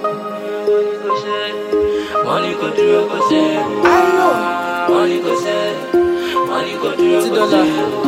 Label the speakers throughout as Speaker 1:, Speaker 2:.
Speaker 1: Money go do go say. Money go say. Money go do go say.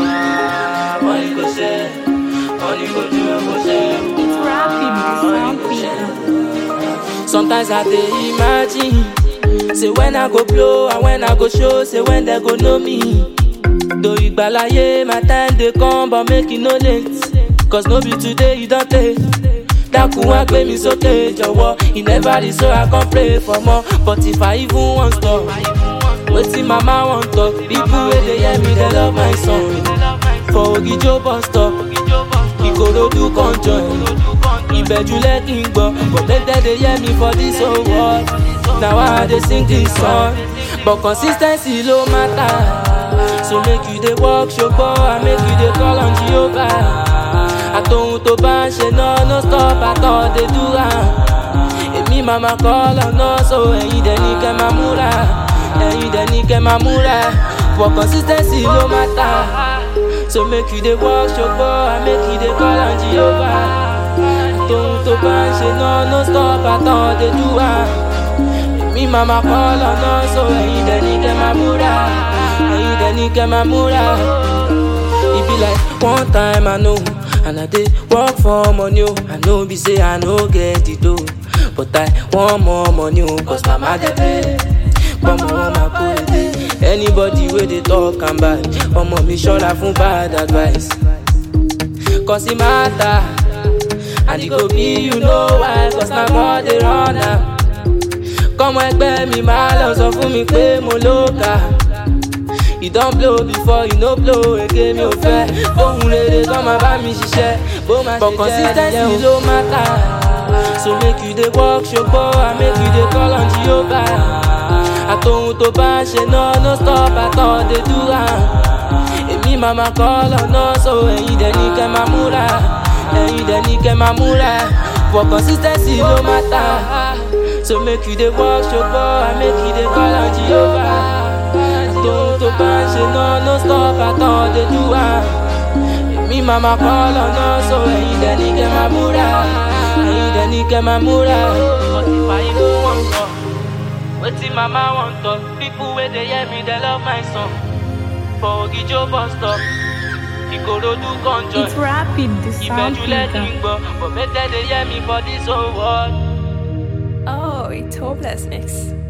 Speaker 1: Money go say. Money go do go say.
Speaker 2: It's rapping, the sound.
Speaker 1: Sometimes I dey imagine, say when I go blow and when I go show, say when they go know me. Though Igbalaye, my time dey come, but make it no late. Cause no be today you don't take. That could gbé mi sókè jọ̀wọ́. He never did, so I can pray for more. But if I even want stop, wetin mama want talk. People wey dey hear me, they love my song. For Ogijo bus stop, Ikorodu come join. Ìbẹ̀jú lẹ́kì ń gbọ́, but make dem dey hear me for this whole world. Now I dey sing this song, but consistency ló matter. So make you dey work ṣogbọ́, and make you dey call on Jehovah. Àtòhun tó bá ń ṣe náà no stop àtọ̀ dey do am. Èmi màmá call ọ̀nà, so ẹ̀yin dẹ̀ ní kẹ́ máa múra. Ẹ̀yin dẹ̀ ní kẹ́ máa múra. But consistency ló matter. So make you dey work ṣogbọ́, and make you dey call on Jehovah. Àtòhun tó bá ń ṣe náà no stop àtọ̀ dey do am. Èmi màmá call ọ̀nà, so ẹ̀yin dẹ̀ ní kẹ́ máa múra. Ẹ̀yin dẹ̀ ní kẹ́ máa múra. E be like one time I know, and I dey work for money. I know be say I no get it though, but I want more money. Cause mama dey pay, but mama go dey. Anybody wey dey talk am bad, ọmọ mi ṣọ́ra fún bad advice. Cause it matter, and it go be you know why. Cause na God dey run am. Kọ́mọ ẹgbẹ́ mi máa lọ sọ fún mi pé mo lóka. You don't blow before you no blow again, mi ò fẹ́. Ohun rere kan máa bá mi ṣiṣẹ́, bó máa ṣe jẹ́ consistency ló matter. So make you dey work ṣogbọ́, and make you dey call on Jehovah. Àtòhun tó bá ń ṣe náà no stop àtọ̀ dey do am. Èmi màmá call ọ̀nà, so ẹ̀yin dẹ̀ ní kẹ́ máa múra. Ẹ̀yin dẹ̀ ní kẹ́ máa múra. For consistency ló matter. So make you dey work ṣogbọ́, and make you dey call on Jehovah. Àtòhun tó bá ń ṣe náà no stop àtọ̀ dey do am. Èmi màmá call ọ̀nà, so ẹ̀yin dẹ̀ ní kẹ́ máa múra. Ẹ̀yin dẹ̀ ní kẹ́ máa múra. But if I even want talk, wetin mama want talk. People wey dey hear me, they love my song. For Ogijo bus stop, Ikorodu come join.
Speaker 2: It's rapping, the sound.
Speaker 1: Ìbẹ̀jú lẹ́kì ń gbọ́, but make dem dey hear me for this whole world.
Speaker 2: Oh, it's hopeless mix.